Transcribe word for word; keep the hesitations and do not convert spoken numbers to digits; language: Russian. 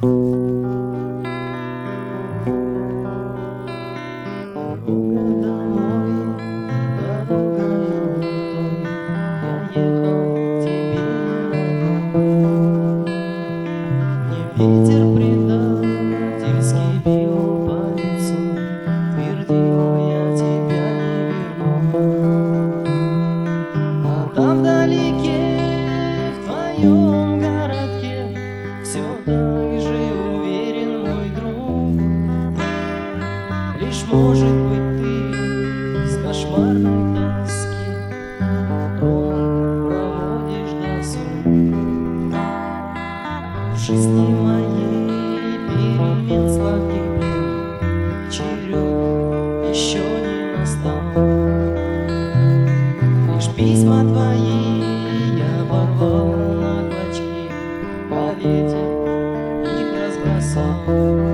Дорога домой, дорогою той, я ехал к тебе одной. Мне ветер предательский бил по лицу, твердил: я тебя не верну. А там вдалеке, в твоем городке, все так же уверен мой друг. Лишь, может быть, ты с кошмарной тоски дома проводишь досуг. В жизни моей перемен сладких блин черед еще не настал. Лишь письма твои я порвал на клочки, в газете их разбросал.